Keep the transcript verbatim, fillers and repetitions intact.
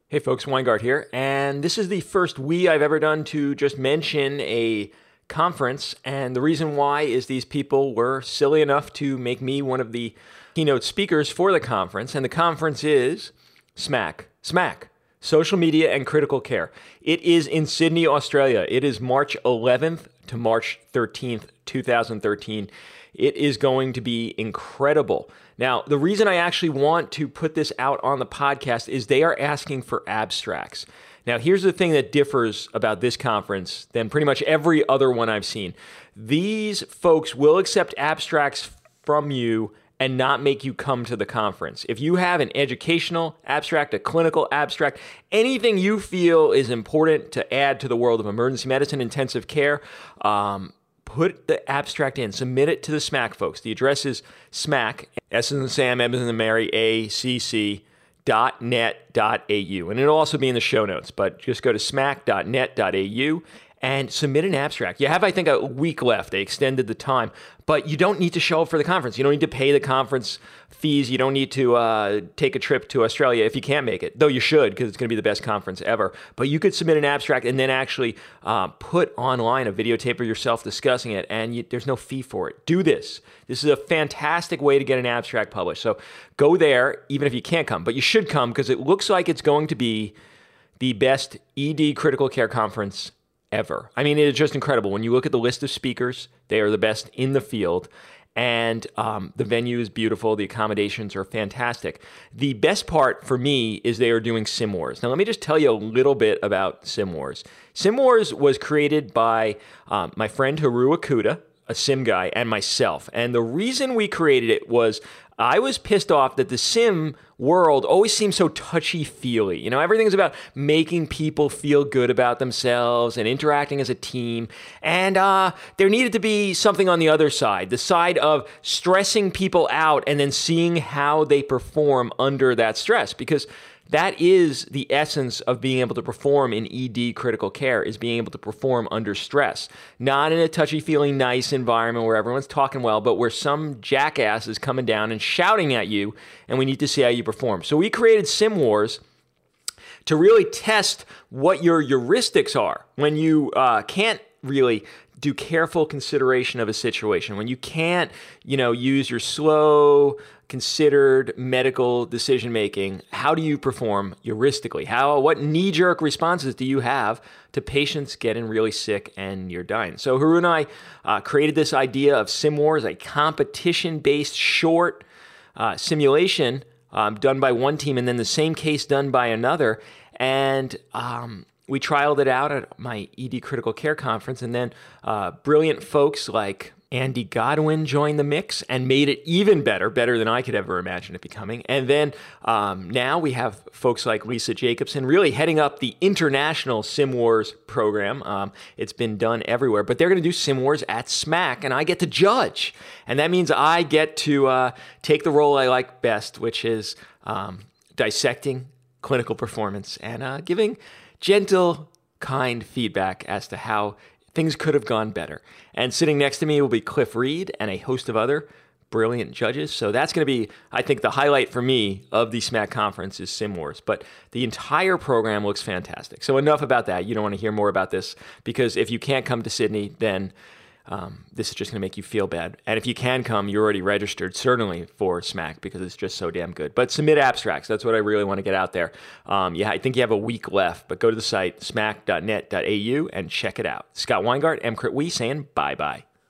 Hey folks, Weingart here, and this is the first we I've ever done to just mention a conference, and the reason why is these people were silly enough to make me one of the keynote speakers for the conference, and the conference is SMAC. SMAC, Social Media and Critical Care. It is in Sydney, Australia. It is March eleventh to March thirteenth, two thousand thirteen. It is going to be incredible. Now, the reason I actually want to put this out on the podcast is they are asking for abstracts. Now, here's the thing that differs about this conference than pretty much every other one I've seen. These folks will accept abstracts from you and not make you come to the conference. If you have an educational abstract, a clinical abstract, anything you feel is important to add to the world of emergency medicine, intensive care, um, put the abstract in, submit it to the SMAC folks. The address is SMAC, S as in Sam, M as in Mary, A C C, dot net dot A U. And it'll also be in the show notes, but just go to smac dot net dot A U and submit an abstract. You have, I think, a week left. They extended the time, but you don't need to show up for the conference. You don't need to pay the conference fees. You don't need to uh, take a trip to Australia if you can't make it, though you should, because it's going to be the best conference ever. But you could submit an abstract and then actually uh, put online a videotape of yourself discussing it, and you, there's no fee for it. Do this. This is a fantastic way to get an abstract published. So go there, even if you can't come, but you should come because it looks like it's going to be the best E D critical care conference ever. I mean, it is just incredible. When you look at the list of speakers, they are the best in the field, and um, the venue is beautiful. The accommodations are fantastic. The best part for me is they are doing SimWars. Now, let me just tell you a little bit about SimWars. SimWars was created by um, my friend Haru Akuda, a sim guy, and myself. And the reason we created it was I was pissed off that the sim world always seems so touchy-feely. You know, everything's about making people feel good about themselves and interacting as a team. And uh, there needed to be something on the other side, the side of stressing people out and then seeing how they perform under that stress. Because that is the essence of being able to perform in E D critical care, is being able to perform under stress. Not in a touchy-feely, nice environment where everyone's talking well, but where some jackass is coming down and shouting at you, and we need to see how you perform. So we created SimWars to really test what your heuristics are when you uh, can't really do careful consideration of a situation, when you can't, you know, use your slow, considered medical decision-making. How do you perform heuristically? How, what knee-jerk responses do you have to patients getting really sick and you're dying? So Haru and I uh, created this idea of SimWars, a competition-based short uh, simulation um, done by one team and then the same case done by another. And um, we trialed it out at my E D Critical Care conference, and then uh, brilliant folks like Andy Godwin joined the mix and made it even better, better than I could ever imagine it becoming. And then um, now we have folks like Lisa Jacobson really heading up the international SimWars program. Um, it's been done everywhere, but they're going to do SimWars at SMAC, and I get to judge. And that means I get to uh, take the role I like best, which is um, dissecting clinical performance and uh, giving gentle, kind feedback as to how things could have gone better. And sitting next to me will be Cliff Reed and a host of other brilliant judges. So that's going to be, I think, the highlight for me of the SMAC conference is SimWars. But the entire program looks fantastic. So enough about that. You don't want to hear more about this, because if you can't come to Sydney, then Um, this is just going to make you feel bad. And if you can come, you're already registered, certainly, for SMAC, because it's just so damn good. But submit abstracts. That's what I really want to get out there. Um, yeah, I think you have a week left, but go to the site, smac dot net dot A U, and check it out. Scott Weingart, M. Crit Wee, saying bye-bye.